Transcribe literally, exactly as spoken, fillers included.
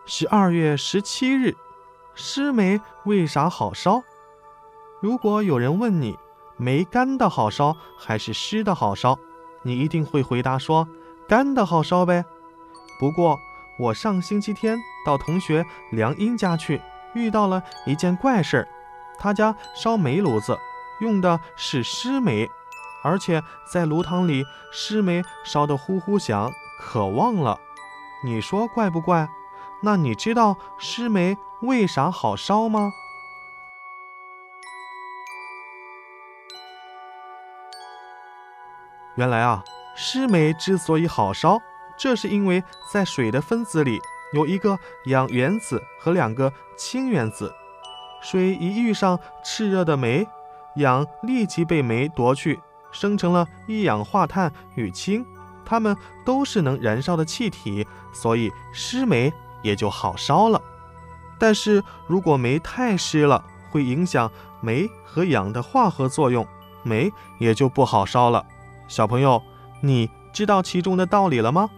十二月十七日，湿煤为啥好烧？如果有人问你，煤干的好烧还是湿的好烧，你一定会回答说，干的好烧呗。不过，我上星期天到同学梁英家去，遇到了一件怪事儿。他家烧煤炉子用的是湿煤，而且在炉膛里湿煤烧得呼呼响，可旺了。你说怪不怪？那你知道湿煤为啥好烧吗？原来啊，湿煤之所以好烧，这是因为在水的分子里有一个氧原子和两个氢原子。水一遇上炽热的煤，氧立即被煤夺去，生成了一氧化碳与氢，它们都是能燃烧的气体，所以湿煤也就好烧了。但是如果煤太湿了，会影响煤和氧的化合作用，煤也就不好烧了。小朋友，你知道其中的道理了吗？